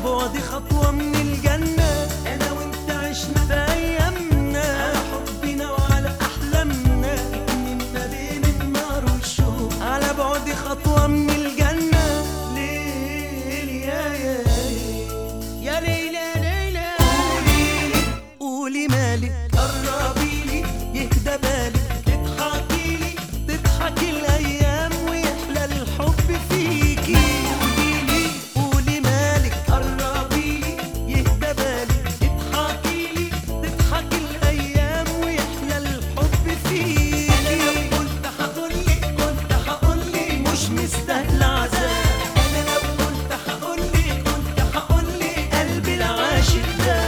بعد خطوة من الجنة، أنا وأنت عشنا في أيامنا على حبنا وعلى أحلامنا، اتنين ما بين النار والشوق على بعد خطوة من الجنة. ليل يا ليلى ليلى، قولي مالك، قربيلي يهدى بالك، تضحكيلي تضحكي الأيام ويحلى الحب فيكي. قولي مالك، قربيلي يهدى بالك، تضحكيلي تضحكي الأيام ويحلى الحب فيكي. أنا لو كنت هقولك مش مستاهلة عذاب، أنا لو كنت هقولك قلبي العاشق ده.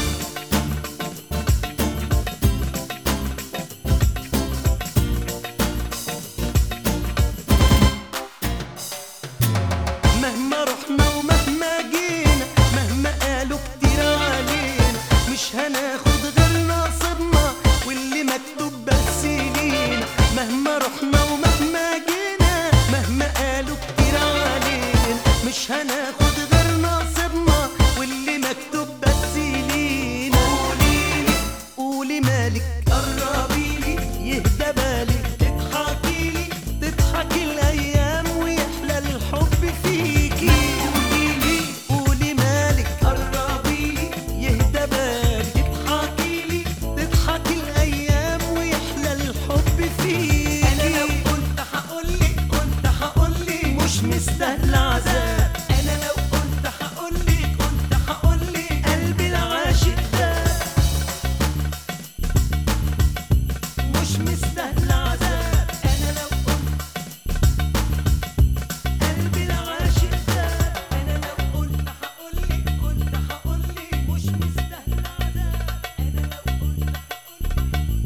مهما رحنا ومهما جينا، مهما قالوا كتير علينا، مش هناخد غير نصيبنا واللي مكتوب بس لينا. مهما رحنا ومهما جينا، مهما قالوا كتير علينا، مش هناخد غير نصيبنا واللي مكتوب بس لينا. قولي مالك، قربيلي يهدى بالك، تضحكيلي تضحكي الأيام ويحلى الحب فيكي. قولي مالك، قربيلي يهدى بالك، تضحكيلي تضحكي الأيام ويحلى الحب فيكي. أنا لو كنت هقولك مش مستاهلة عذاب، أنا لو كنت هقولك قلبي العاشق ده. مش مستاهلة عذاب، أنا لو كنت قلبي العاشق ده. أنا لو كنت هقولك مش مستاهلة عذاب، أنا لو كنت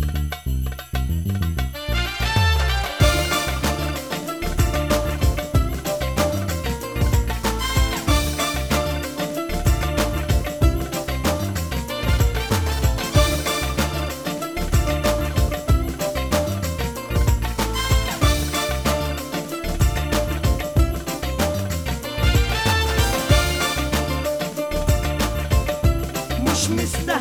مش مستاهلة